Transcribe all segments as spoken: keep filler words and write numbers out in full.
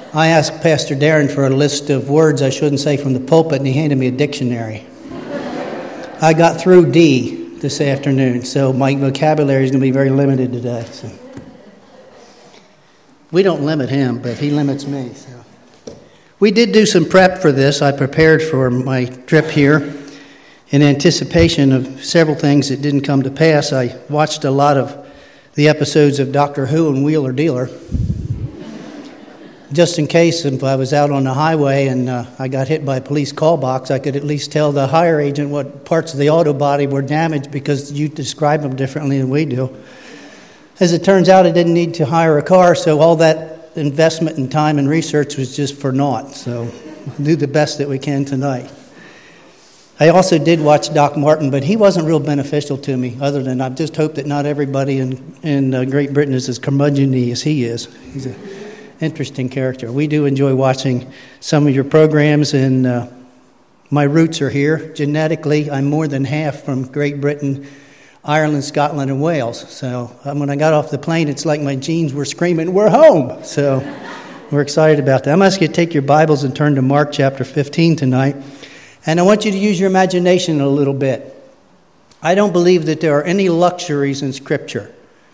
I asked Pastor Darren for a list of words I shouldn't say from the pulpit, and he handed me a dictionary. I got through D this afternoon, so my vocabulary is going to be very limited today. So. We don't limit him, but he limits me. So. We did do some prep for this. I prepared for my trip here in anticipation of several things that didn't come to pass. I watched a lot of the episodes of Doctor Who and Wheeler Dealer, just in case if I was out on the highway and uh, I got hit by a police call box, I could at least tell the hire agent what parts of the auto body were damaged because you describe them differently than we do. As it turns out, I didn't need to hire a car, so all that investment in time and research was just for naught. So we'll do the best that we can tonight. I also did watch Doc Martin, but he wasn't real beneficial to me, other than I just hope that not everybody in, in uh, Great Britain is as curmudgeon-y as he is. He's an interesting character. We do enjoy watching some of your programs, and uh, my roots are here. Genetically, I'm more than half from Great Britain, Ireland, Scotland, and Wales. So um, when I got off the plane, it's like my genes were screaming, "We're home!" So we're excited about that. I'm asking you to take your Bibles and turn to Mark chapter fifteen tonight. And I want you to use your imagination a little bit. I don't believe that there are any luxuries in Scripture.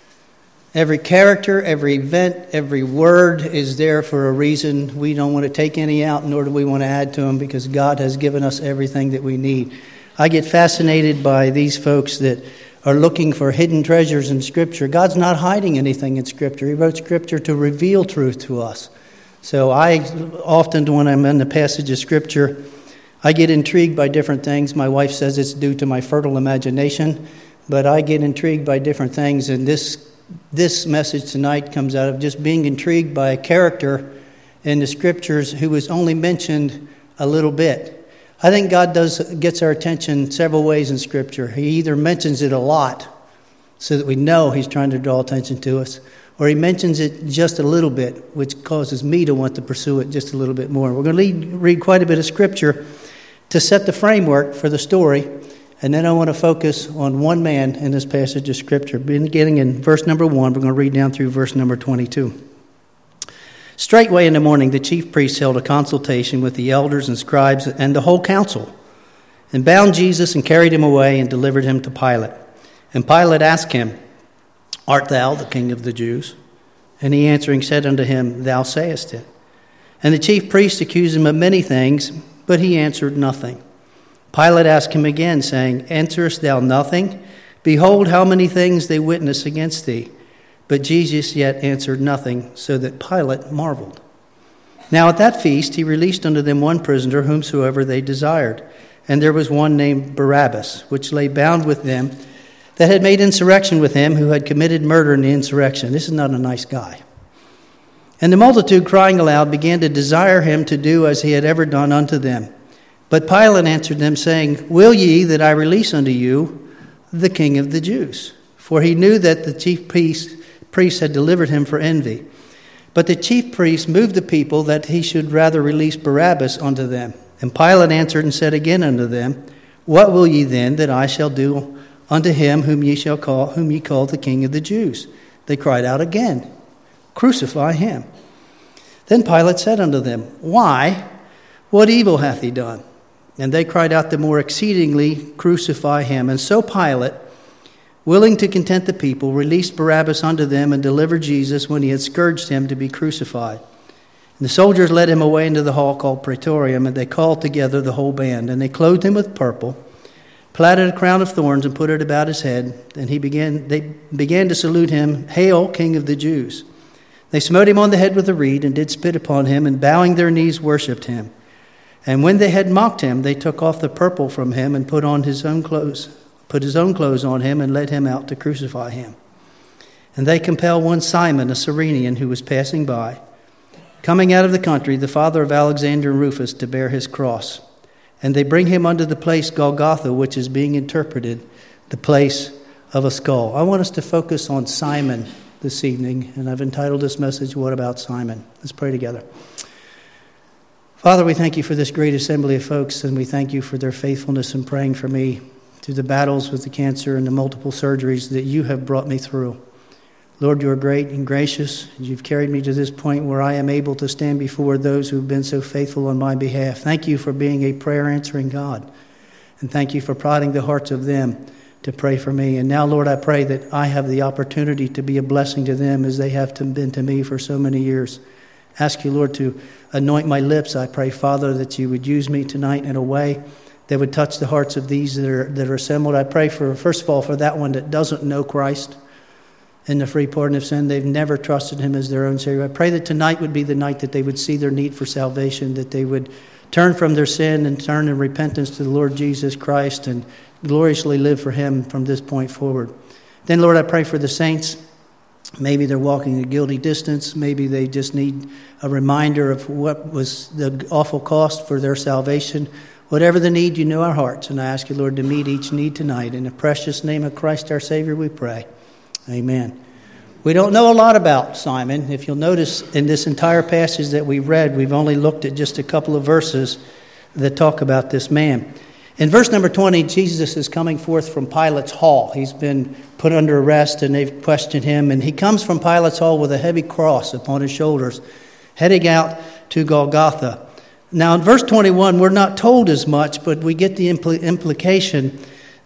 Every character, every event, every word is there for a reason. We don't want to take any out, nor do we want to add to them, because God has given us everything that we need. I get fascinated by these folks that are looking for hidden treasures in Scripture. God's not hiding anything in Scripture. He wrote Scripture to reveal truth to us. So I often, when I'm in the passage of Scripture, I get intrigued by different things. My wife says it's due to my fertile imagination, but I get intrigued by different things, and this this message tonight comes out of just being intrigued by a character in the Scriptures who was only mentioned a little bit. I think God does gets our attention several ways in Scripture. He either mentions it a lot so that we know He's trying to draw attention to us, or He mentions it just a little bit, which causes me to want to pursue it just a little bit more. We're going to lead, read quite a bit of Scripture to set the framework for the story, and then I want to focus on one man in this passage of Scripture. Beginning in verse number one, we're going to read down through verse number twenty-two. Straightway in the morning, the chief priests held a consultation with the elders and scribes and the whole council, and bound Jesus and carried him away and delivered him to Pilate. And Pilate asked him, "Art thou the king of the Jews?" And he answering said unto him, "Thou sayest it." And the chief priests accused him of many things, but he answered nothing. Pilate asked him again, saying, "Answerest thou nothing? Behold, how many things they witness against thee." But Jesus yet answered nothing, so that Pilate marveled. Now at that feast he released unto them one prisoner, whomsoever they desired. And there was one named Barabbas, which lay bound with them, that had made insurrection with him, who had committed murder in the insurrection. This is not a nice guy. And the multitude, crying aloud, began to desire him to do as he had ever done unto them. But Pilate answered them, saying, "Will ye that I release unto you the King of the Jews?" For he knew that the chief priests had delivered him for envy. But the chief priests moved the people that he should rather release Barabbas unto them. And Pilate answered and said again unto them, "What will ye then that I shall do unto him whom ye shall call, whom ye call the King of the Jews?" They cried out again, "Crucify him." Then Pilate said unto them, "Why? What evil hath he done?" And they cried out the more exceedingly, "Crucify him." And so Pilate, willing to content the people, released Barabbas unto them and delivered Jesus, when he had scourged him, to be crucified. And the soldiers led him away into the hall called Praetorium, and they called together the whole band. And they clothed him with purple, platted a crown of thorns, and put it about his head. And he began, they began to salute him, "Hail, King of the Jews!" They smote him on the head with a reed, and did spit upon him, and bowing their knees worshipped him. And when they had mocked him, they took off the purple from him, and put on his own clothes, put his own clothes on him, and led him out to crucify him. And they compelled one Simon, a Cyrenian, who was passing by, coming out of the country, the father of Alexander and Rufus, to bear his cross. And they bring him unto the place Golgotha, which is being interpreted, the place of a skull. I want us to focus on Simon this evening, and I've entitled this message, "What About Simon?" Let's pray together. Father, we thank you for this great assembly of folks, and we thank you for their faithfulness in praying for me through the battles with the cancer and the multiple surgeries that you have brought me through. Lord, you are great and gracious. You've carried me to this point where I am able to stand before those who've been so faithful on my behalf. Thank you for being a prayer-answering God. And thank you for prodding the hearts of them to pray for me. And now, Lord, I pray that I have the opportunity to be a blessing to them as they have to, been to me for so many years. Ask you, Lord, to anoint my lips. I pray, Father, that you would use me tonight in a way that would touch the hearts of these that are, that are assembled. I pray, for first of all, for that one that doesn't know Christ in the free pardon of sin. They've never trusted him as their own Savior. I pray that tonight would be the night that they would see their need for salvation, that they would turn from their sin and turn in repentance to the Lord Jesus Christ and gloriously live for him from this point forward. Then, Lord, I pray for the saints. Maybe they're walking a guilty distance. Maybe they just need a reminder of what was the awful cost for their salvation. Whatever the need, you know our hearts. And I ask you, Lord, to meet each need tonight. In the precious name of Christ our Savior, we pray. Amen. We don't know a lot about Simon. If you'll notice in this entire passage that we read, we've only looked at just a couple of verses that talk about this man. In verse number twenty, Jesus is coming forth from Pilate's hall. He's been put under arrest and they've questioned him. And he comes from Pilate's hall with a heavy cross upon his shoulders, heading out to Golgotha. Now in verse twenty-one, we're not told as much, but we get the impl- implication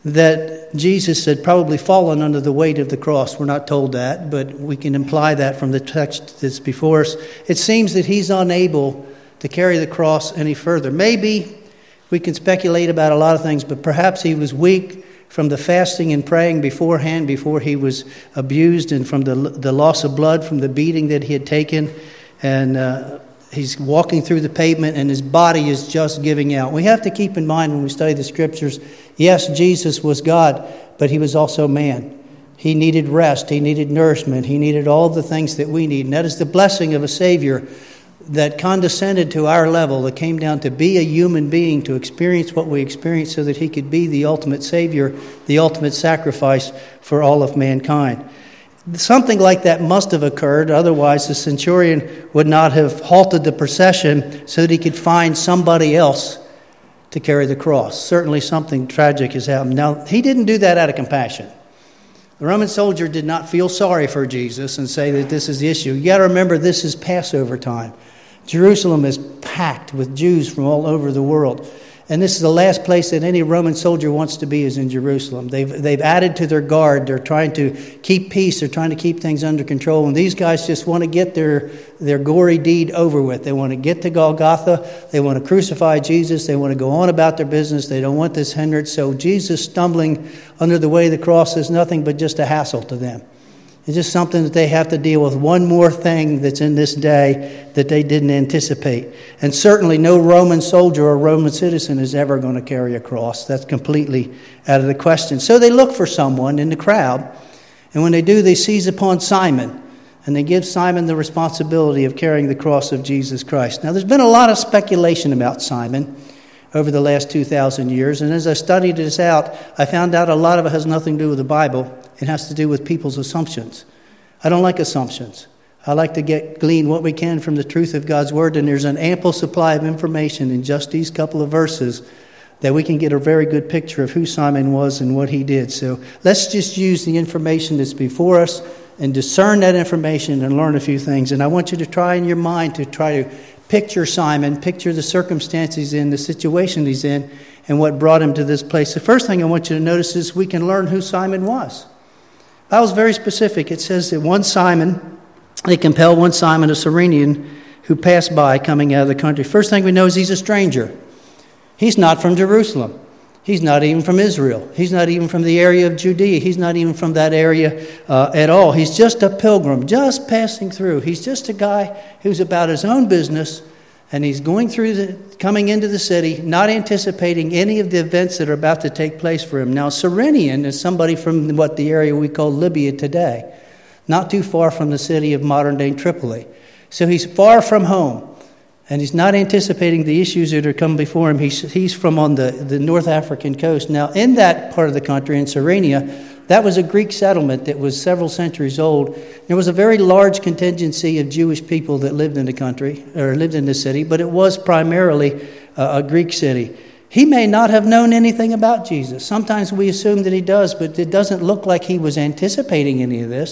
that Jesus had probably fallen under the weight of the cross. We're not told that, but we can imply that from the text that's before us. It seems that he's unable to carry the cross any further. Maybe we can speculate about a lot of things, but perhaps he was weak from the fasting and praying beforehand, before he was abused, and from the the loss of blood from the beating that he had taken. And uh, he's walking through the pavement and his body is just giving out. We have to keep in mind when we study the scriptures, yes, Jesus was God, but he was also man. He needed rest. He needed nourishment. He needed all the things that we need. And that is the blessing of a Savior that condescended to our level, that came down to be a human being, to experience what we experience so that he could be the ultimate Savior, the ultimate sacrifice for all of mankind. Something like that must have occurred. Otherwise, the centurion would not have halted the procession so that he could find somebody else to carry the cross. Certainly something tragic has happened. Now, he didn't do that out of compassion. The Roman soldier did not feel sorry for Jesus and say that this is the issue. You got to remember, this is Passover time. Jerusalem is packed with Jews from all over the world. And this is the last place that any Roman soldier wants to be, is in Jerusalem. They've they've added to their guard. They're trying to keep peace. They're trying to keep things under control. And these guys just want to get their, their gory deed over with. They want to get to Golgotha. They want to crucify Jesus. They want to go on about their business. They don't want this hindered. So Jesus stumbling under the way of the cross is nothing but just a hassle to them. It's just something that they have to deal with. One more thing that's in this day that they didn't anticipate. And certainly no Roman soldier or Roman citizen is ever going to carry a cross. That's completely out of the question. So they look for someone in the crowd. And when they do, they seize upon Simon. And they give Simon the responsibility of carrying the cross of Jesus Christ. Now, there's been a lot of speculation about Simon over the last two thousand years. And as I studied this out, I found out a lot of it has nothing to do with the Bible. It has to do with people's assumptions. I don't like assumptions. I like to get glean what we can from the truth of God's Word. And there's an ample supply of information in just these couple of verses that we can get a very good picture of who Simon was and what he did. So let's just use the information that's before us and discern that information and learn a few things. And I want you to try in your mind to try to picture Simon, picture the circumstances he's in, the situation he's in, and what brought him to this place. The first thing I want you to notice is we can learn who Simon was. The Bible's very specific. It says that one Simon, they compelled one Simon, a Cyrenian, who passed by coming out of the country. First thing we know is he's a stranger. He's not from Jerusalem. He's not even from Israel. He's not even from the area of Judea. He's not even from that area uh, at all. He's just a pilgrim, just passing through. He's just a guy who's about his own business, and he's going through the, coming into the city, not anticipating any of the events that are about to take place for him. Now, Cyrenian is somebody from what the area we call Libya today, not too far from the city of modern-day Tripoli. So he's far from home. And he's not anticipating the issues that are coming before him. He's, he's from on the, the North African coast. Now, in that part of the country, in Cyrenia, that was a Greek settlement that was several centuries old. There was a very large contingency of Jewish people that lived in the country, or lived in the city, but it was primarily a, a Greek city. He may not have known anything about Jesus. Sometimes we assume that he does, but it doesn't look like he was anticipating any of this.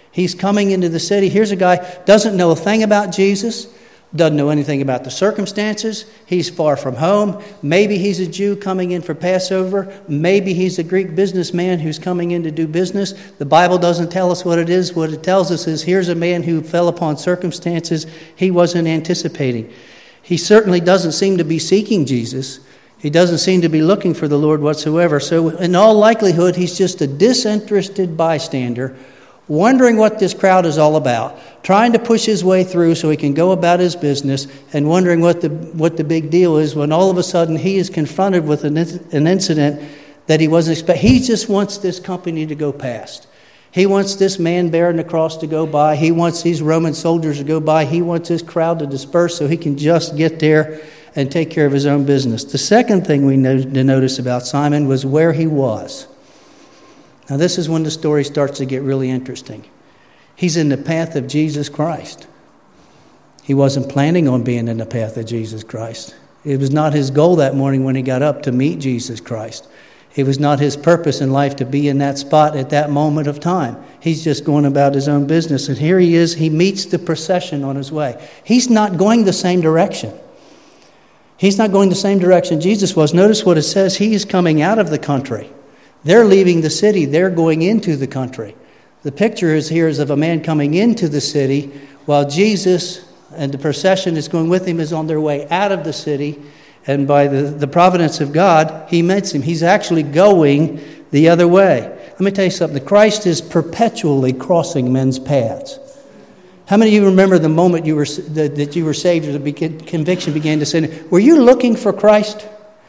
He's coming into the city. Here's a guy, doesn't know a thing about Jesus, doesn't know anything about the circumstances. He's far from home. Maybe he's a Jew coming in for Passover. Maybe he's a Greek businessman who's coming in to do business. The Bible doesn't tell us what it is. What it tells us is here's a man who fell upon circumstances he wasn't anticipating. He certainly doesn't seem to be seeking Jesus. He doesn't seem to be looking for the Lord whatsoever. So in all likelihood, he's just a disinterested bystander, wondering what this crowd is all about, trying to push his way through so he can go about his business, and wondering what the what the big deal is when all of a sudden he is confronted with an, an incident that he wasn't expecting. He just wants this company to go past. He wants this man bearing the cross to go by. He wants these Roman soldiers to go by. He wants this crowd to disperse so he can just get there and take care of his own business. The second thing we know to notice about Simon was where he was. Now, this is when the story starts to get really interesting. He's in the path of Jesus Christ. He wasn't planning on being in the path of Jesus Christ. It was not his goal that morning when he got up to meet Jesus Christ. It was not his purpose in life to be in that spot at that moment of time. He's just going about his own business. And here he is. He meets the procession on his way. He's not going the same direction. He's not going the same direction Jesus was. Notice what it says. He is coming out of the country. They're leaving the city. They're going into the country. The picture is here is of a man coming into the city while Jesus and the procession is going with him is on their way out of the city. And by the, the providence of God, he meets him. He's actually going the other way. Let me tell you something. Christ is perpetually crossing men's paths. How many of you remember the moment you were that, that you were saved or the conviction began to sin? Were you looking for Christ?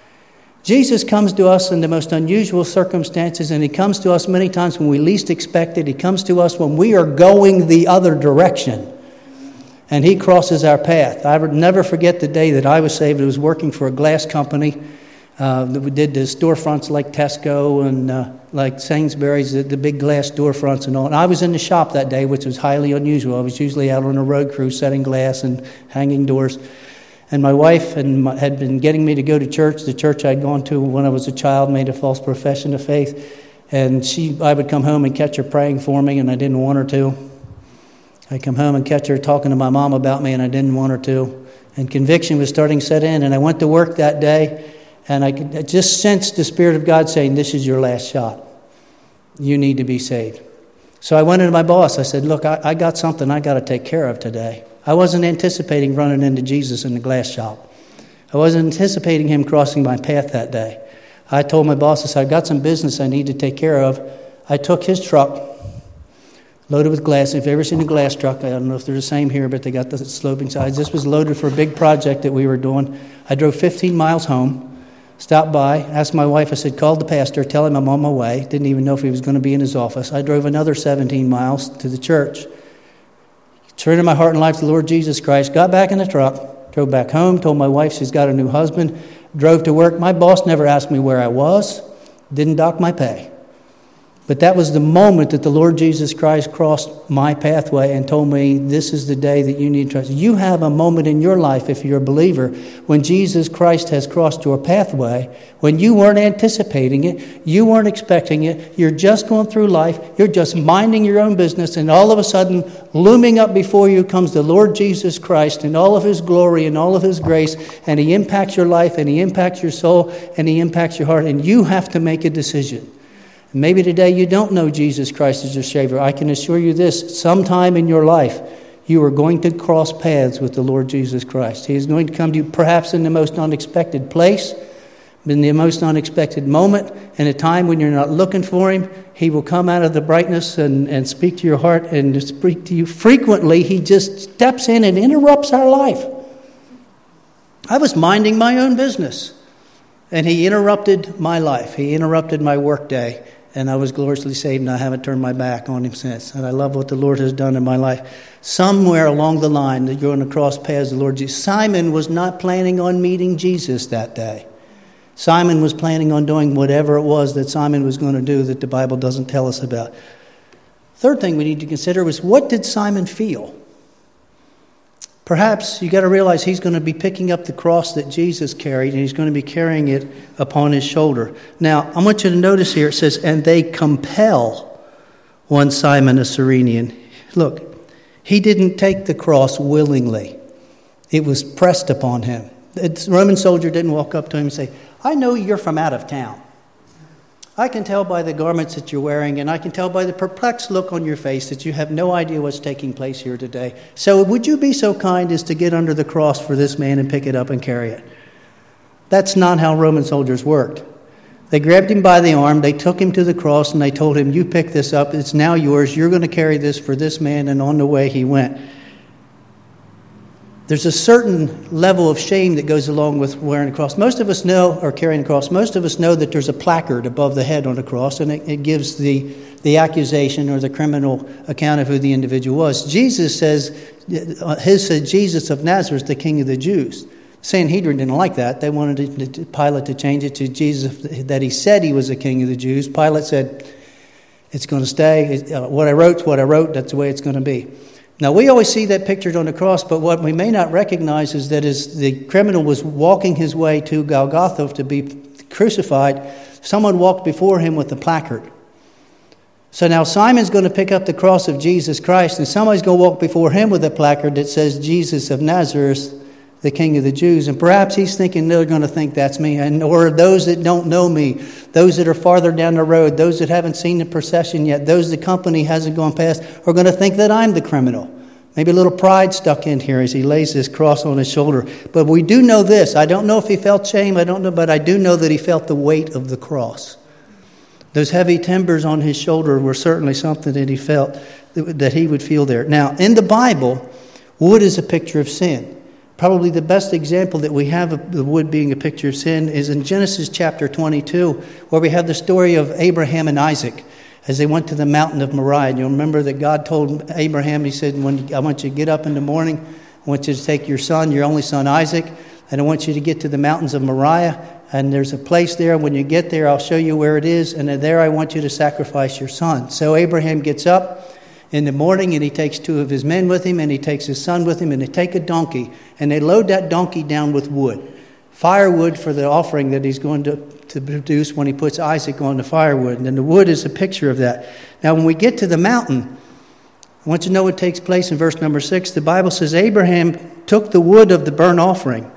Jesus comes to us in the most unusual circumstances, and he comes to us many times when we least expect it. He comes to us when we are going the other direction, and he crosses our path. I would never forget the day that I was saved. I was working for a glass company uh, that we did the storefronts like Tesco and uh, like Sainsbury's, the, the big glass storefronts and all. And I was in the shop that day, which was highly unusual. I was usually out on a road crew setting glass and hanging doors. And my wife and my, had been getting me to go to church. The church I'd gone to when I was a child made a false profession of faith. And she, I would come home and catch her praying for me, and I didn't want her to. I'd come home and catch her talking to my mom about me, and I didn't want her to. And conviction was starting to set in. And I went to work that day, and I, could, I just sensed the Spirit of God saying, this is your last shot. You need to be saved. So I went into my boss. I said, look, I, I got something I got to take care of today. I wasn't anticipating running into Jesus in the glass shop. I wasn't anticipating him crossing my path that day. I told my boss, I said, I've got some business I need to take care of. I took his truck, loaded with glass. If you've ever seen a glass truck, I don't know if they're the same here, but they got the sloping sides. This was loaded for a big project that we were doing. I drove fifteen miles home, stopped by, asked my wife, I said, call the pastor, tell him I'm on my way. Didn't even know if he was going to be in his office. I drove another seventeen miles to the church. Surrendered my heart and life to the Lord Jesus Christ, got back in the truck, drove back home, told my wife she's got a new husband, drove to work. My boss never asked me where I was, didn't dock my pay. But that was the moment that the Lord Jesus Christ crossed my pathway and told me, this is the day that you need to trust. You have a moment in your life, if you're a believer, when Jesus Christ has crossed your pathway, when you weren't anticipating it, you weren't expecting it, you're just going through life, you're just minding your own business, and all of a sudden, looming up before you comes the Lord Jesus Christ in all of his glory and all of his grace, and he impacts your life, and he impacts your soul, and he impacts your heart, and you have to make a decision. Maybe today you don't know Jesus Christ as your Savior. I can assure you this, sometime in your life, you are going to cross paths with the Lord Jesus Christ. He is going to come to you perhaps in the most unexpected place, in the most unexpected moment, in a time when you're not looking for him. He will come out of the brightness and, and speak to your heart and speak to you. Frequently, he just steps in and interrupts our life. I was minding my own business, and he interrupted my life. He interrupted my work day. And I was gloriously saved, and I haven't turned my back on him since. And I love what the Lord has done in my life. Somewhere along the line that you're going to cross paths with the Lord Jesus. Simon was not planning on meeting Jesus that day. Simon was planning on doing whatever it was that Simon was going to do that the Bible doesn't tell us about. Third thing we need to consider was, what did Simon feel? Perhaps you got to realize he's going to be picking up the cross that Jesus carried, and he's going to be carrying it upon his shoulder. Now, I want you to notice here, it says, and they compel one Simon a Cyrenian. Look, he didn't take the cross willingly. It was pressed upon him. The Roman soldier didn't walk up to him and say, I know you're from out of town. I can tell by the garments that you're wearing, and I can tell by the perplexed look on your face that you have no idea what's taking place here today. So would you be so kind as to get under the cross for this man and pick it up and carry it? That's not how Roman soldiers worked. They grabbed him by the arm, they took him to the cross, and they told him, you pick this up, it's now yours, you're going to carry this for this man, and on the way he went. There's a certain level of shame that goes along with wearing a cross. Most of us know, or carrying a cross, most of us know that there's a placard above the head on the cross, and it, it gives the, the accusation or the criminal account of who the individual was. Jesus says, his said, Jesus of Nazareth, the King of the Jews. Sanhedrin didn't like that. They wanted Pilate to change it to Jesus, that he said he was the King of the Jews. Pilate said, it's going to stay. What I wrote's what I wrote. That's the way it's going to be. Now, we always see that pictured on the cross, but what we may not recognize is that as the criminal was walking his way to Golgotha to be crucified, someone walked before him with a placard. So now Simon's going to pick up the cross of Jesus Christ, and somebody's going to walk before him with a placard that says, Jesus of Nazareth, the King of the Jews. And perhaps he's thinking they're going to think that's me. And or those that don't know me, those that are farther down the road, those that haven't seen the procession yet, those the company hasn't gone past, are going to think that I'm the criminal. Maybe a little pride stuck in here as he lays this cross on his shoulder. But we do know this. I don't know if he felt shame. I don't know. But I do know that he felt the weight of the cross. Those heavy timbers on his shoulder were certainly something that he felt that he would feel there. Now, in the Bible, wood is a picture of sin. Probably the best example that we have of the wood being a picture of sin is in Genesis chapter twenty-two, where we have the story of Abraham and Isaac as they went to the mountain of Moriah. And you'll remember that God told Abraham, he said, "When I want you to get up in the morning, I want you to take your son, your only son Isaac, and I want you to get to the mountains of Moriah. And there's a place there. When you get there, I'll show you where it is. And there I want you to sacrifice your son." So Abraham gets up in the morning, and he takes two of his men with him, and he takes his son with him, and they take a donkey, and they load that donkey down with wood. Firewood for the offering that he's going to, to produce when he puts Isaac on the firewood. And then the wood is a picture of that. Now, when we get to the mountain, I want you to know what takes place in verse number six. The Bible says, Abraham took the wood of the burnt offering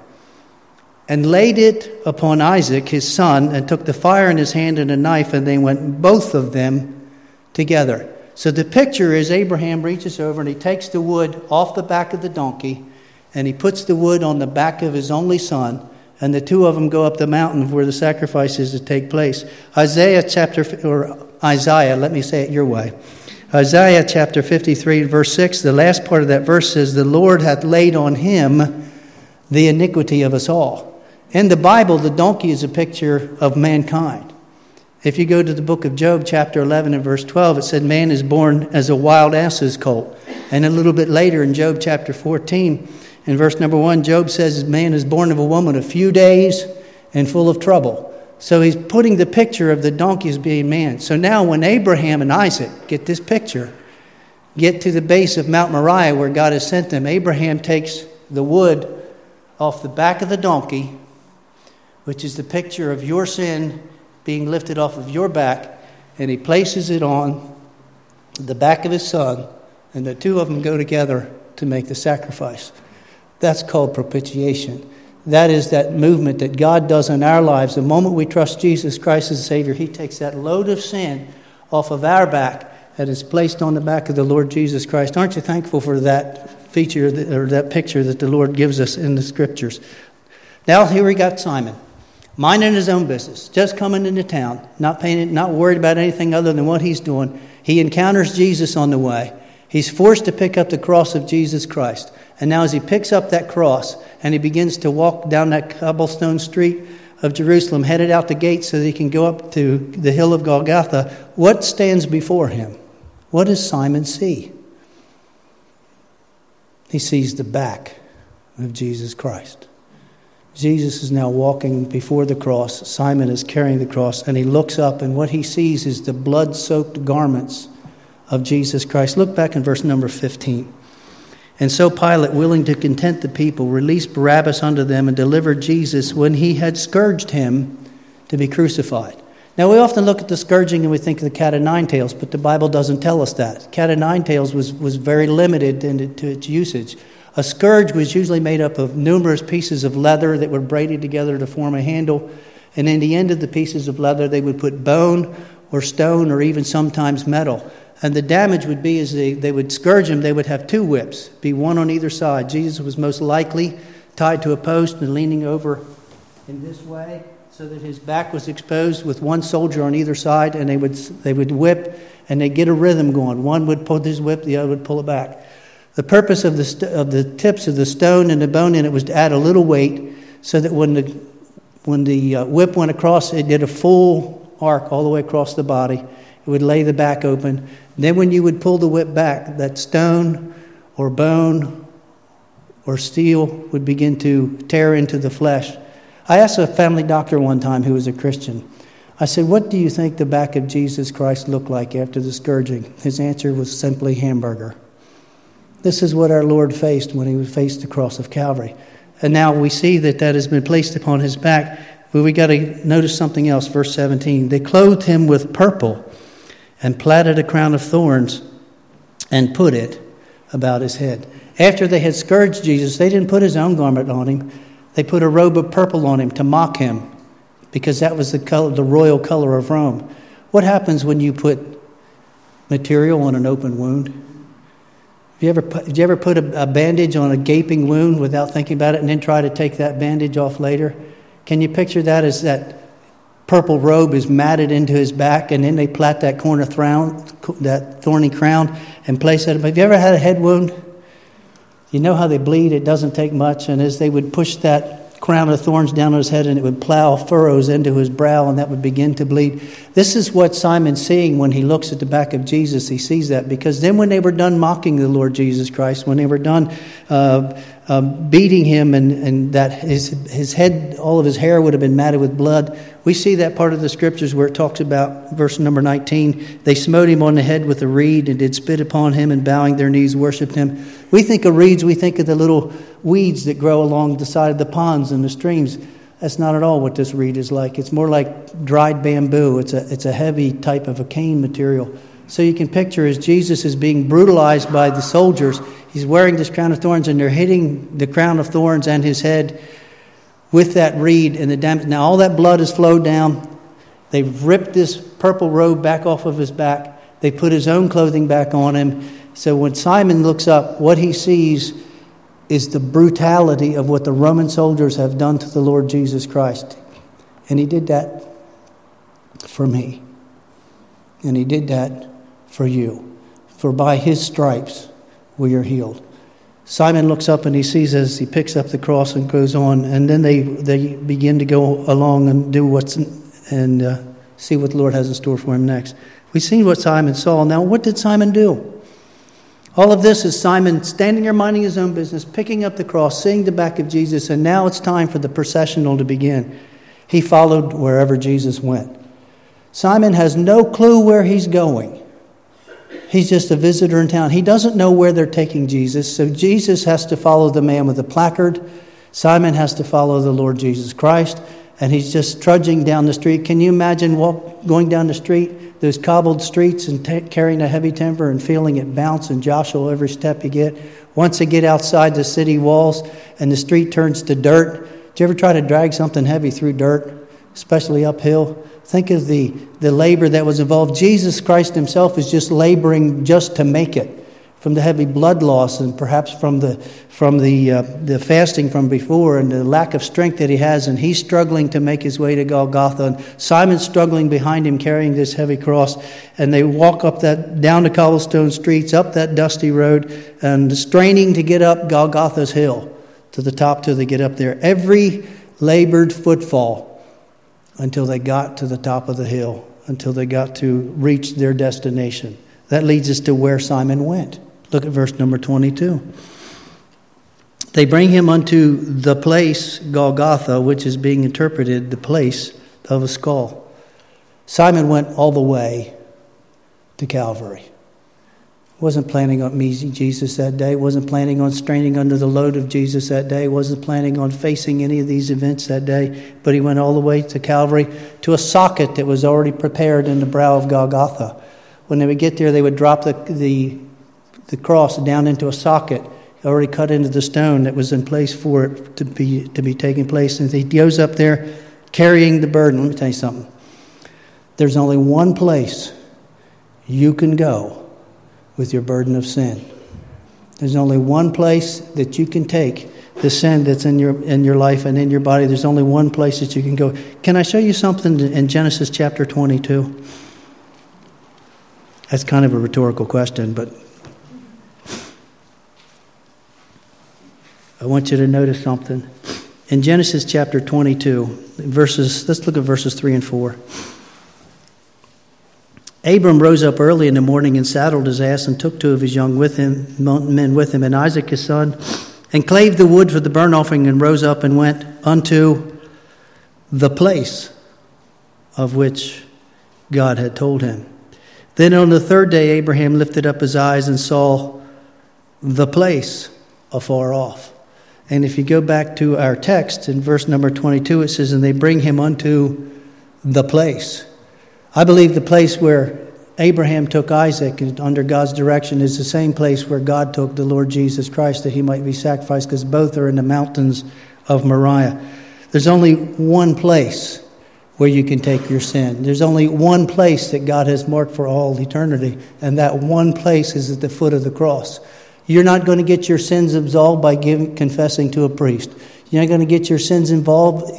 and laid it upon Isaac, his son, and took the fire in his hand and a knife, and they went both of them together. So the picture is Abraham reaches over and he takes the wood off the back of the donkey, and he puts the wood on the back of his only son, and the two of them go up the mountain where the sacrifice is to take place. Isaiah chapter, or Isaiah, let me say it your way. Isaiah chapter fifty-three, verse six, the last part of that verse says, "The Lord hath laid on him the iniquity of us all." In the Bible, the donkey is a picture of mankind. If you go to the book of Job, chapter eleven and verse twelve, it said, man is born as a wild ass's colt. And a little bit later in Job chapter fourteen, in verse number one, Job says, man is born of a woman a few days and full of trouble. So he's putting the picture of the donkey as being man. So now when Abraham and Isaac get this picture, get to the base of Mount Moriah where God has sent them, Abraham takes the wood off the back of the donkey, which is the picture of your sin being lifted off of your back, and he places it on the back of his son, and the two of them go together to make the sacrifice. That's called propitiation. That is that movement that God does in our lives. The moment we trust Jesus Christ as a Savior, he takes that load of sin off of our back that is placed on the back of the Lord Jesus Christ. Aren't you thankful for that feature or that picture that the Lord gives us in the Scriptures? Now here we got Simon, minding his own business, just coming into town, not paying, not worried about anything other than what he's doing. He encounters Jesus on the way. He's forced to pick up the cross of Jesus Christ. And now as he picks up that cross and he begins to walk down that cobblestone street of Jerusalem, headed out the gate so that he can go up to the hill of Golgotha, what stands before him? What does Simon see? He sees the back of Jesus Christ. Jesus is now walking before the cross. Simon is carrying the cross, and he looks up, and what he sees is the blood-soaked garments of Jesus Christ. Look back in verse number fifteen. And so Pilate, willing to content the people, released Barabbas unto them and delivered Jesus when he had scourged him to be crucified. Now, we often look at the scourging and we think of the cat of nine tails, but the Bible doesn't tell us that. Cat of nine tails was, was very limited in, to its usage. A scourge was usually made up of numerous pieces of leather that were braided together to form a handle. And in the end of the pieces of leather, they would put bone or stone or even sometimes metal. And the damage would be as they, they would scourge him, they would have two whips, be one on either side. Jesus was most likely tied to a post and leaning over in this way so that his back was exposed with one soldier on either side, and they would they would whip and they'd get a rhythm going. One would pull his whip, the other would pull it back. The purpose of the st- of the tips of the stone and the bone in it was to add a little weight so that when the when the uh, whip went across, it did a full arc all the way across the body. It would lay the back open. And then when you would pull the whip back, that stone or bone or steel would begin to tear into the flesh. I asked a family doctor one time who was a Christian. I said, "What do you think the back of Jesus Christ looked like after the scourging?" His answer was simply hamburger. This is what our Lord faced when he faced the cross of Calvary. And now we see that that has been placed upon his back. But we got to notice something else. Verse seventeen. They clothed him with purple and plaited a crown of thorns and put it about his head. After they had scourged Jesus, they didn't put his own garment on him. They put a robe of purple on him to mock him, because that was the color, the royal color of Rome. What happens when you put material on an open wound? Have you ever put, did you ever put a, a bandage on a gaping wound without thinking about it and then try to take that bandage off later? Can you picture that as that purple robe is matted into his back, and then they plait that corner thrown, that thorny crown and place it? Have you ever had a head wound? You know how they bleed. It doesn't take much. And as they would push that crown of thorns down on his head, and it would plow furrows into his brow, and that would begin to bleed. This is what Simon's seeing when he looks at the back of Jesus. He sees that, because then when they were done mocking the Lord Jesus Christ, when they were done uh, uh, beating him, and, and that his his head, all of his hair would have been matted with blood, we see that part of the scriptures where it talks about, verse number nineteen, they smote him on the head with a reed and did spit upon him, and bowing their knees worshipped him. We think of reeds, we think of the little weeds that grow along the side of the ponds and the streams. That's not at all what this reed is like. It's more like dried bamboo. It's a it's a heavy type of a cane material. So you can picture as Jesus is being brutalized by the soldiers, he's wearing this crown of thorns, and they're hitting the crown of thorns and his head with that reed and the damage. Now all that blood has flowed down. They've ripped this purple robe back off of his back. They put his own clothing back on him. So when Simon looks up, what he sees is the brutality of what the Roman soldiers have done to the Lord Jesus Christ. And he did that for me. And he did that for you. For by his stripes we are healed. Simon looks up and he sees as he picks up the cross and goes on. And then they, they begin to go along and do what's and uh, see what the Lord has in store for him next. We've seen what Simon saw. Now, what did Simon do? All of this is Simon standing there minding his own business, picking up the cross, seeing the back of Jesus, and now it's time for the processional to begin. He followed wherever Jesus went. Simon has no clue where he's going. He's just a visitor in town. He doesn't know where they're taking Jesus, so Jesus has to follow the man with the placard. Simon has to follow the Lord Jesus Christ, and he's just trudging down the street. Can you imagine walk, going down the street, those cobbled streets, and t- carrying a heavy timber and feeling it bounce and jostle every step you get? Once they get outside the city walls and the street turns to dirt, did you ever try to drag something heavy through dirt, especially uphill? Think of the, the labor that was involved. Jesus Christ himself is just laboring just to make it, from the heavy blood loss and perhaps from the from the uh, the fasting from before and the lack of strength that he has, and he's struggling to make his way to Golgotha, and Simon's struggling behind him carrying this heavy cross, and they walk up that down the cobblestone streets, up that dusty road, and straining to get up Golgotha's hill to the top till they get up there. Every labored footfall until they got to the top of the hill, until they got to reach their destination. That leads us to where Simon went. Look at verse number twenty-two. They bring him unto the place, Golgotha, which is being interpreted the place of a skull. Simon went all the way to Calvary. Wasn't planning on meeting Jesus that day. Wasn't planning on straining under the load of Jesus that day. Wasn't planning on facing any of these events that day. But he went all the way to Calvary, to a socket that was already prepared in the brow of Golgotha. When they would get there, they would drop the the, the cross down into a socket, already cut into the stone that was in place for it to be to be taking place. And he goes up there carrying the burden. Let me tell you something. There's only one place you can go with your burden of sin. There's only one place that you can take the sin that's in your in your life and in your body. There's only one place that you can go. Can I show you something in Genesis chapter twenty-two? That's kind of a rhetorical question, but I want you to notice something. In Genesis chapter twenty-two, verses, let's look at verses three and four. Abram rose up early in the morning and saddled his ass and took two of his young with him, men with him and Isaac his son, and clave the wood for the burnt offering, and rose up and went unto the place of which God had told him. Then on the third day Abraham lifted up his eyes and saw the place afar off. And if you go back to our text in verse number twenty-two, it says, and they bring him unto the place. I believe the place where Abraham took Isaac under God's direction is the same place where God took the Lord Jesus Christ, that he might be sacrificed, because both are in the mountains of Moriah. There's only one place where you can take your sin. There's only one place that God has marked for all eternity, and that one place is at the foot of the cross. You're not going to get your sins absolved by giving, confessing to a priest. You're not going to get your sins involved,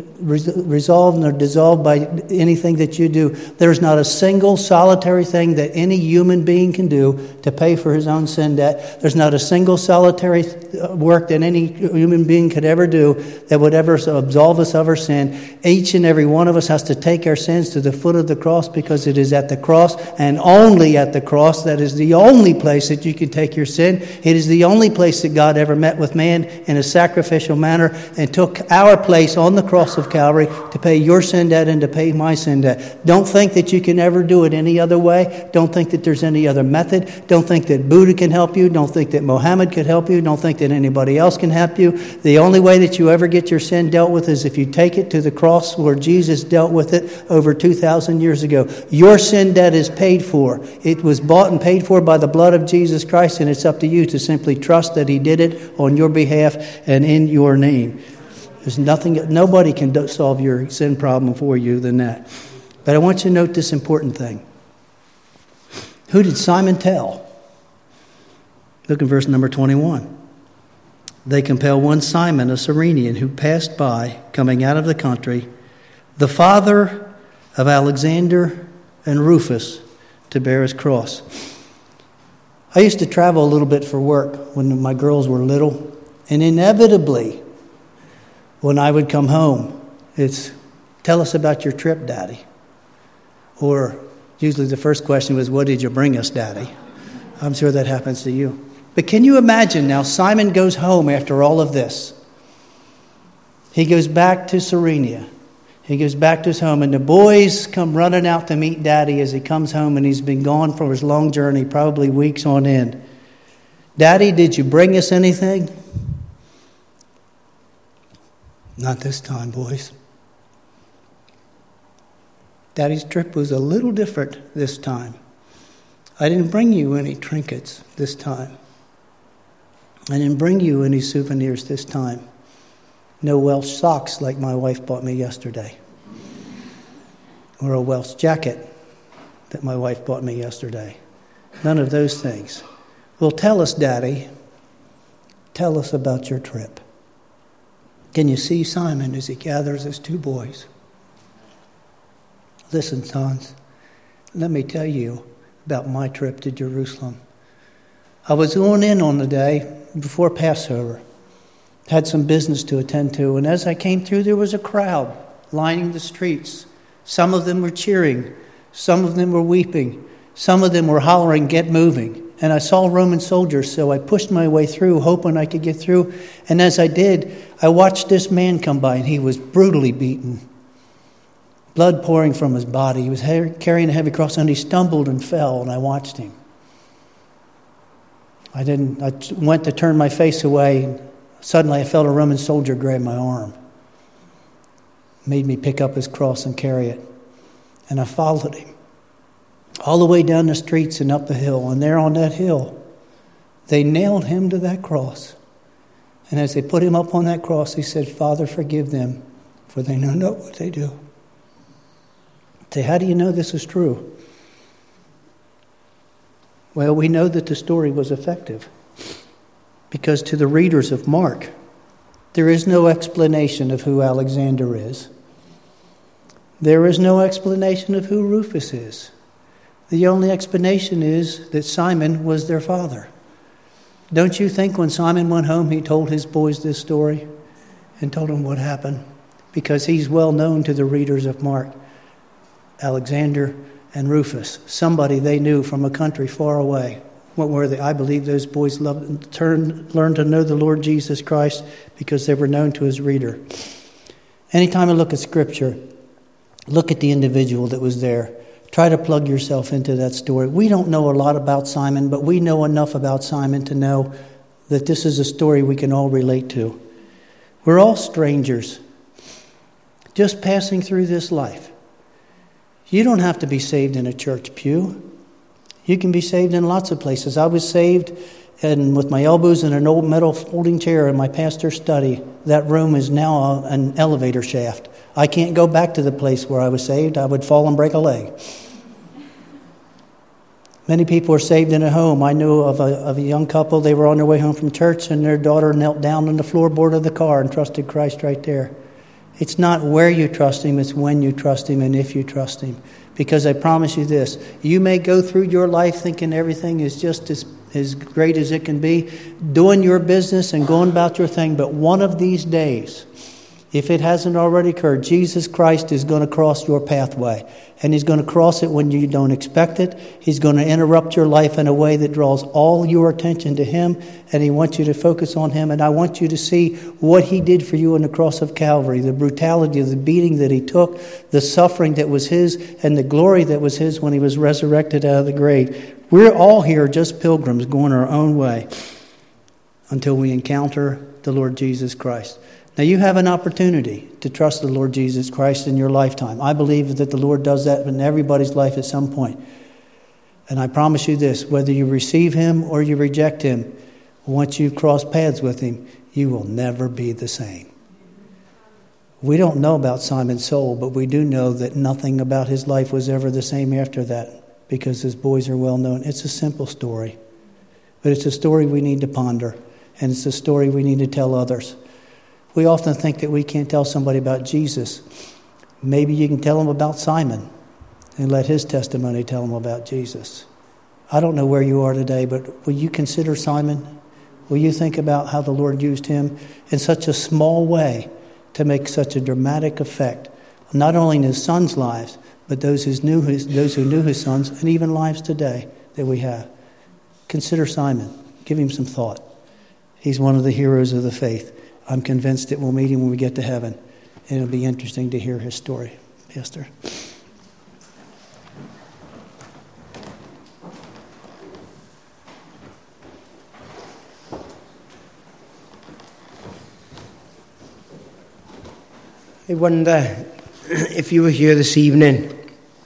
resolved or dissolved by anything that you do. There's not a single solitary thing that any human being can do to pay for his own sin debt. There's not a single solitary work that any human being could ever do that would ever absolve us of our sin. Each and every one of us has to take our sins to the foot of the cross, because it is at the cross and only at the cross that is the only place that you can take your sin. It is the only place that God ever met with man in a sacrificial manner, and took our place on the cross of Calvary to pay your sin debt and to pay my sin debt. Don't think that you can ever do it any other way. Don't think that there's any other method. Don't think that Buddha can help you. Don't think that Mohammed could help you. Don't think that anybody else can help you. The only way that you ever get your sin dealt with is if you take it to the cross where Jesus dealt with it over two thousand years ago. Your sin debt is paid for. It was bought and paid for by the blood of Jesus Christ, and it's up to you to simply trust that he did it on your behalf and in your name. There's nothing, nobody can solve your sin problem for you than that. But I want you to note this important thing. Who did Simon tell? Look at verse number twenty-one. They compel one Simon, a Cyrenian, who passed by, coming out of the country, the father of Alexander and Rufus, to bear his cross. I used to travel a little bit for work when my girls were little, and inevitably, when I would come home, it's, tell us about your trip, Daddy. Or usually the first question was, what did you bring us, Daddy? I'm sure that happens to you. But can you imagine now, Simon goes home after all of this. He goes back to Cyrenia. He goes back to his home, and the boys come running out to meet Daddy as he comes home, and he's been gone for his long journey, probably weeks on end. Daddy, did you bring us anything? Not this time, boys. Daddy's trip was a little different this time. I didn't bring you any trinkets this time. I didn't bring you any souvenirs this time. No Welsh socks like my wife bought me yesterday. Or a Welsh jacket that my wife bought me yesterday. None of those things. Well, tell us, Daddy. Tell us about your trip. Can you see Simon as he gathers his two boys? Listen, sons, let me tell you about my trip to Jerusalem. I was going in on the day before Passover. Had some business to attend to, and as I came through, there was a crowd lining the streets. Some of them were cheering. Some of them were weeping. Some of them were hollering, "Get moving." And I saw Roman soldiers, so I pushed my way through, hoping I could get through. And as I did, I watched this man come by, and he was brutally beaten. Blood pouring from his body. He was carrying a heavy cross, and he stumbled and fell, and I watched him. I didn't. I went to turn my face away. And suddenly I felt a Roman soldier grab my arm. Made me pick up his cross and carry it. And I followed him all the way down the streets and up the hill. And there on that hill, they nailed him to that cross. And as they put him up on that cross, he said, Father, forgive them, for they know not what they do. Say, how do you know this is true? Well, we know that the story was effective. Because to the readers of Mark, there is no explanation of who Alexander is. There is no explanation of who Rufus is. The only explanation is that Simon was their father. Don't you think when Simon went home, he told his boys this story and told them what happened? Because he's well known to the readers of Mark. Alexander and Rufus, somebody they knew from a country far away. What were they? I believe those boys loved, turned, learned to know the Lord Jesus Christ because they were known to his reader. Anytime I look at Scripture, look at the individual that was there. Try to plug yourself into that story. We don't know a lot about Simon, but we know enough about Simon to know that this is a story we can all relate to. We're all strangers, just passing through this life. You don't have to be saved in a church pew. You can be saved in lots of places. I was saved and with my elbows in an old metal folding chair in my pastor's study. That room is now an elevator shaft. I can't go back to the place where I was saved. I would fall and break a leg. Many people are saved in a home. I knew of a, of a young couple. They were on their way home from church, and their daughter knelt down on the floorboard of the car and trusted Christ right there. It's not where you trust him, it's when you trust him and if you trust him. Because I promise you this, you may go through your life thinking everything is just as, as great as it can be, doing your business and going about your thing, but one of these days, if it hasn't already occurred, Jesus Christ is going to cross your pathway. And he's going to cross it when you don't expect it. He's going to interrupt your life in a way that draws all your attention to him. And he wants you to focus on him. And I want you to see what he did for you on the cross of Calvary. The brutality of the beating that he took. The suffering that was his. And the glory that was his when he was resurrected out of the grave. We're all here just pilgrims going our own way. Until we encounter the Lord Jesus Christ. Now you have an opportunity to trust the Lord Jesus Christ in your lifetime. I believe that the Lord does that in everybody's life at some point. And I promise you this, whether you receive him or you reject him, once you cross paths with him, you will never be the same. We don't know about Simon's soul, but we do know that nothing about his life was ever the same after that, because his boys are well known. It's a simple story, but it's a story we need to ponder, and it's a story we need to tell others. We often think that we can't tell somebody about Jesus. Maybe you can tell them about Simon and let his testimony tell them about Jesus. I don't know where you are today, but will you consider Simon? Will you think about how the Lord used him in such a small way to make such a dramatic effect, not only in his sons' lives, but those who knew his, those who knew his sons, and even lives today that we have? Consider Simon. Give him some thought. He's one of the heroes of the faith. I'm convinced that we'll meet him when we get to heaven. And it'll be interesting to hear his story. Pastor. I wonder if you were here this evening,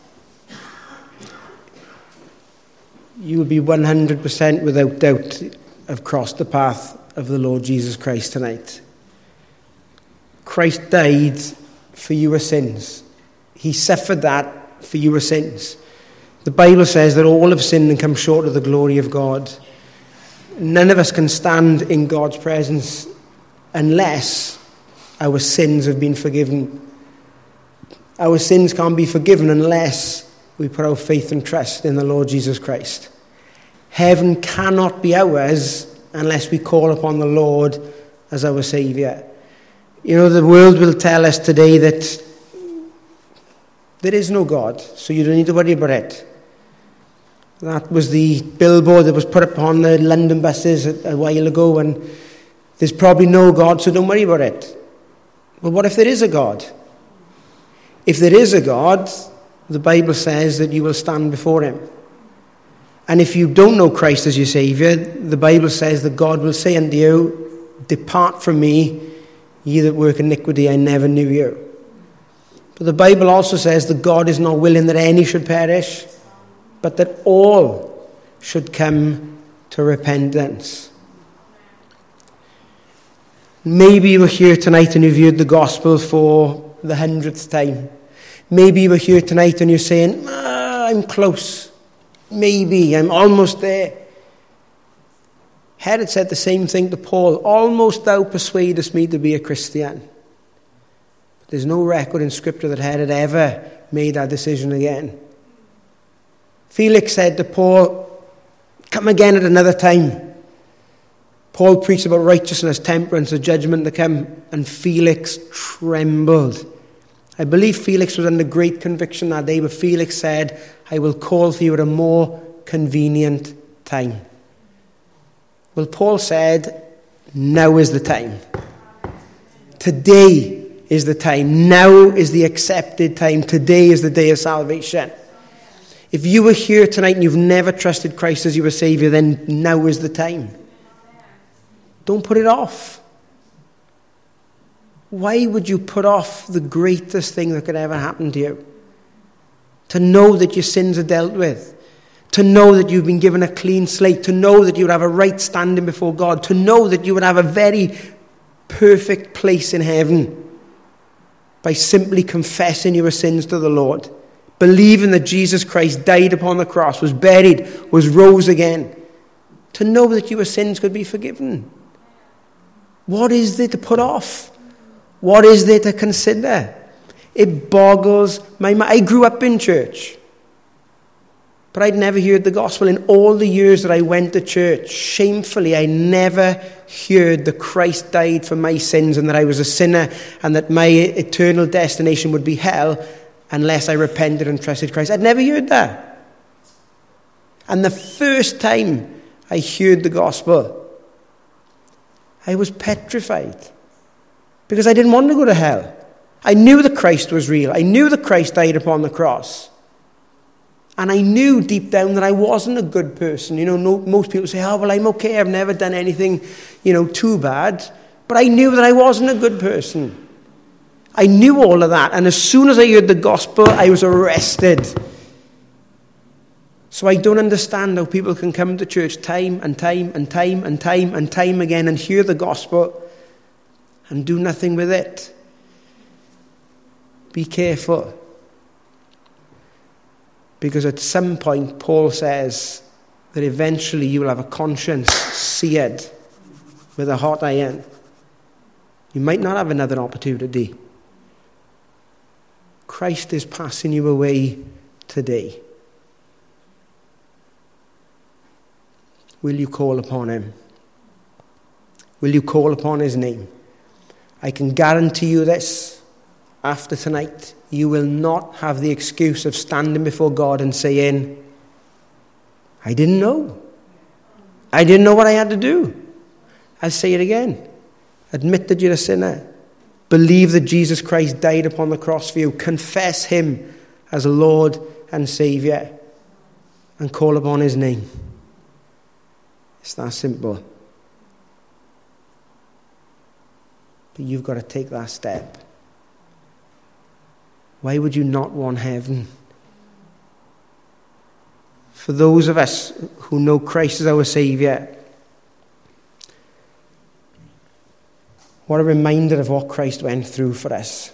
you would be one hundred percent without doubt have crossed the path of the Lord Jesus Christ tonight. Christ died for your sins. He suffered that for your sins. The Bible says that all have sinned and come short of the glory of God. None of us can stand in God's presence unless our sins have been forgiven. Our sins can't be forgiven unless we put our faith and trust in the Lord Jesus Christ. Heaven cannot be ours unless we call upon the Lord as our Saviour. You know, the world will tell us today that there is no God, so you don't need to worry about it. That was the billboard that was put upon the London buses a, a while ago, and there's probably no God, so don't worry about it. Well, what if there is a God? If there is a God, the Bible says that you will stand before him. And if you don't know Christ as your Saviour, the Bible says that God will say unto you, depart from me, ye that work iniquity, I never knew you. But the Bible also says that God is not willing that any should perish, but that all should come to repentance. Maybe you were here tonight and you've heard the gospel for the hundredth time. Maybe you were here tonight and you're saying, ah, I'm close. Maybe, I'm almost there. Herod said the same thing to Paul. Almost thou persuadest me to be a Christian. But there's no record in Scripture that Herod ever made that decision again. Felix said to Paul, come again at another time. Paul preached about righteousness, temperance, the judgment to come, and Felix trembled. I believe Felix was under great conviction that day, but Felix said, I will call for you at a more convenient time. Well, Paul said, now is the time. Today is the time. Now is the accepted time. Today is the day of salvation. If you were here tonight and you've never trusted Christ as your Saviour, then now is the time. Don't put it off. Why would you put off the greatest thing that could ever happen to you? To know that your sins are dealt with. To know that you've been given a clean slate. To know that you would have a right standing before God. To know that you would have a very perfect place in heaven by simply confessing your sins to the Lord. Believing that Jesus Christ died upon the cross, was buried, was rose again. To know that your sins could be forgiven. What is there to put off? What is there to consider? It boggles my mind. I grew up in church, but I'd never heard the gospel. In all the years that I went to church, shamefully, I never heard that Christ died for my sins and that I was a sinner and that my eternal destination would be hell unless I repented and trusted Christ. I'd never heard that. And the first time I heard the gospel, I was petrified because I didn't want to go to hell. I knew that Christ was real. I knew that Christ died upon the cross. And I knew deep down that I wasn't a good person. You know, no, most people say, oh, well, I'm okay. I've never done anything, you know, too bad. But I knew that I wasn't a good person. I knew all of that. And as soon as I heard the gospel, I was arrested. So I don't understand how people can come to church time and time and time and time and time again and hear the gospel and do nothing with it. Be careful. Because at some point, Paul says that eventually you will have a conscience seared with a hot iron. You might not have another opportunity. Christ is passing you away today. Will you call upon him? Will you call upon his name? I can guarantee you this. After tonight, you will not have the excuse of standing before God and saying, I didn't know. I didn't know what I had to do. I'll say it again. Admit that you're a sinner. Believe that Jesus Christ died upon the cross for you. Confess him as Lord and Saviour. And call upon his name. It's that simple. But you've got to take that step. Why would you not want heaven? For those of us who know Christ as our Saviour, what a reminder of what Christ went through for us.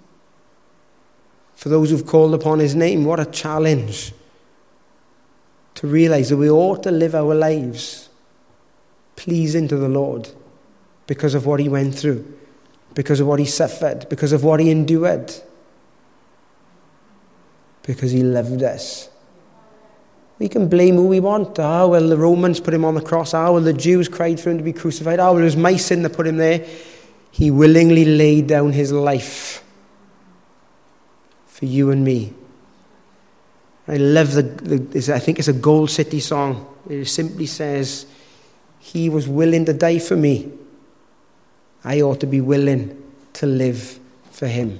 For those who've called upon his name, what a challenge to realise that we ought to live our lives pleasing to the Lord because of what he went through, because of what he suffered, because of what he endured. Because he loved us. We can blame who we want. Ah, oh, well, the Romans put him on the cross. Ah, oh, well, the Jews cried for him to be crucified. Ah, oh, well, it was my sin that put him there. He willingly laid down his life for you and me. I love the, the I think it's a Gold City song. It simply says, he was willing to die for me. I ought to be willing to live for him.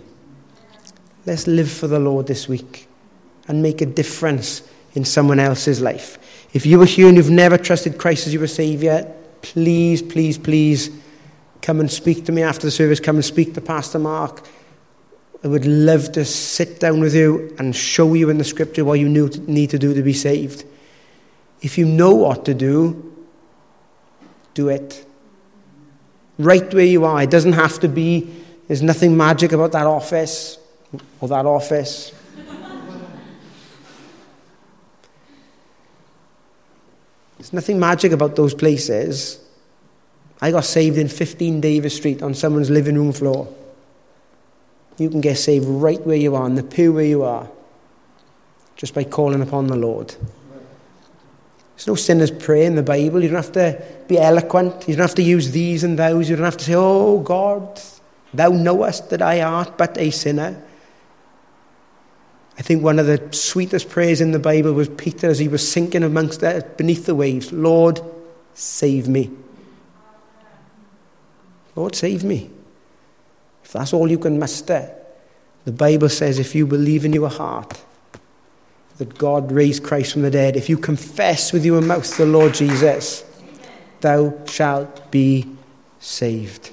Let's live for the Lord this week and make a difference in someone else's life. If you are here and you've never trusted Christ as your Saviour, please, please, please come and speak to me after the service. Come and speak to Pastor Mark. I would love to sit down with you and show you in the Scripture what you need to do to be saved. If you know what to do, do it. Right where you are. It doesn't have to be, there's nothing magic about that office or that office. There's nothing magic about those places. I got saved in fifteen Davis Street on someone's living room floor. You can get saved right where you are, in the pew where you are, just by calling upon the Lord. There's no sinner's prayer in the Bible. You don't have to be eloquent. You don't have to use these and thous. You don't have to say, oh God, thou knowest that I art but a sinner. I think one of the sweetest prayers in the Bible was Peter as he was sinking amongst the, beneath the waves. Lord, save me. Lord, save me. If that's all you can muster, the Bible says if you believe in your heart that God raised Christ from the dead, if you confess with your mouth the Lord Jesus, thou shalt be saved.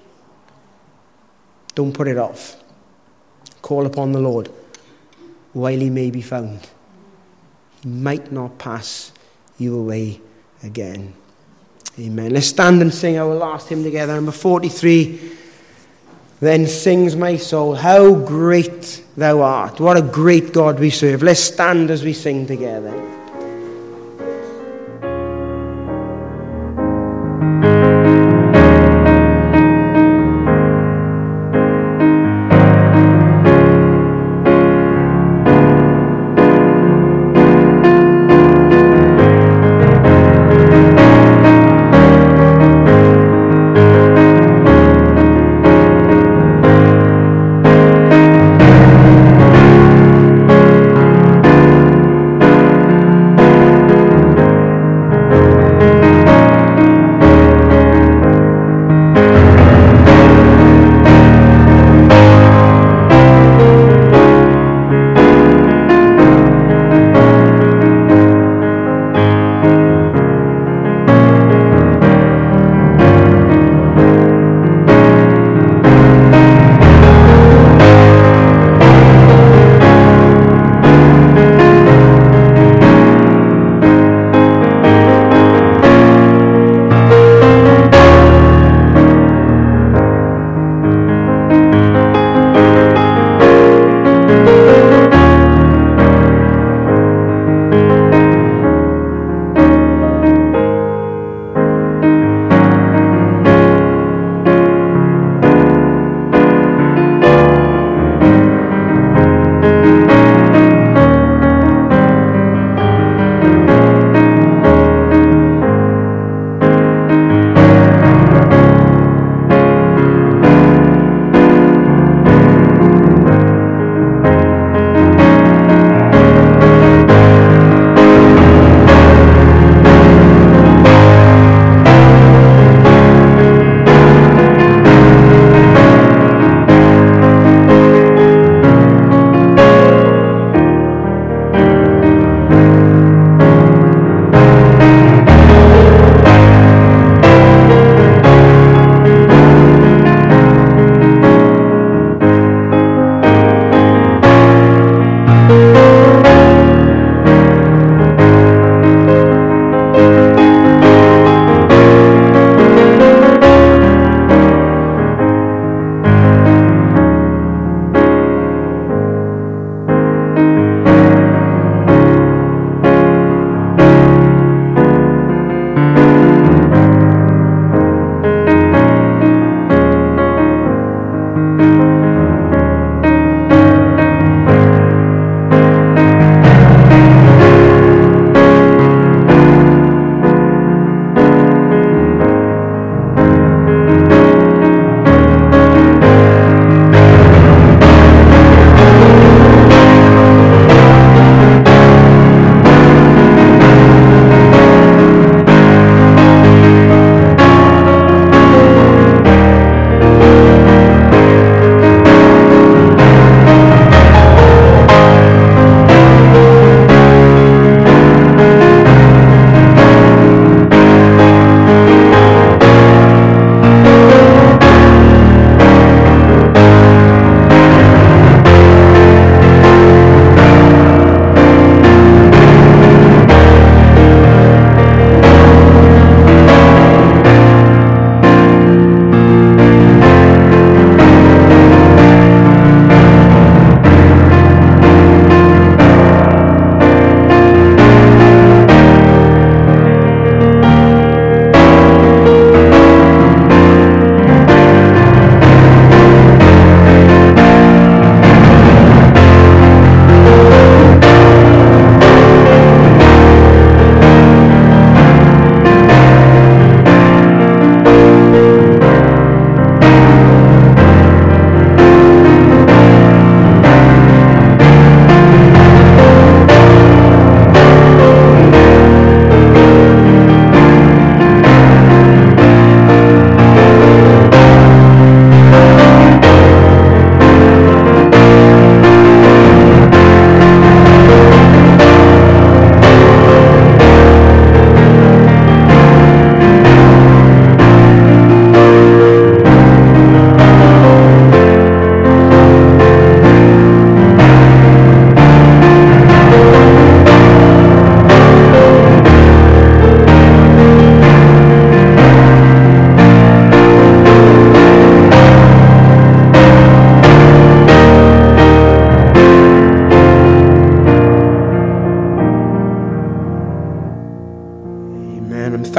Don't put it off. Call upon the Lord while he may be found. He might not pass you away again. Amen. Let's stand and sing our last hymn together. Number forty-three. Then sings my soul, how great thou art. What a great God we serve. Let's stand as we sing together.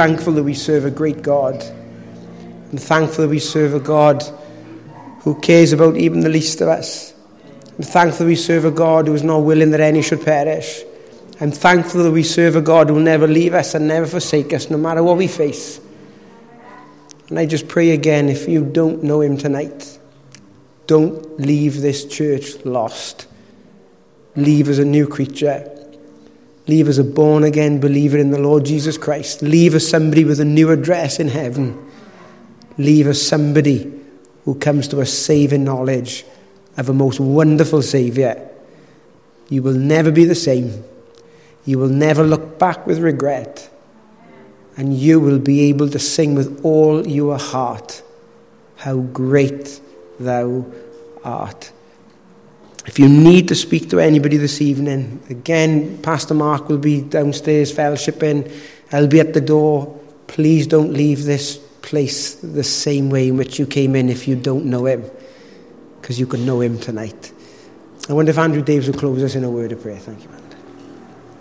thankful that we serve a great God. I'm thankful that we serve a God who cares about even the least of us. I'm thankful that we serve a God who is not willing that any should perish. I'm thankful that we serve a God who will never leave us and never forsake us, no matter what we face. And I just pray again, if you don't know him tonight, don't leave this church lost. Leave as a new creature. Leave as a born-again believer in the Lord Jesus Christ. Leave as somebody with a new address in heaven. Leave as somebody who comes to a saving knowledge of a most wonderful Saviour. You will never be the same. You will never look back with regret. And you will be able to sing with all your heart, how great thou art. If you need to speak to anybody this evening, again, Pastor Mark will be downstairs fellowshipping. I'll be at the door. Please don't leave this place the same way in which you came in if you don't know him, because you can know him tonight. I wonder if Andrew Daves will close us in a word of prayer. Thank you, man.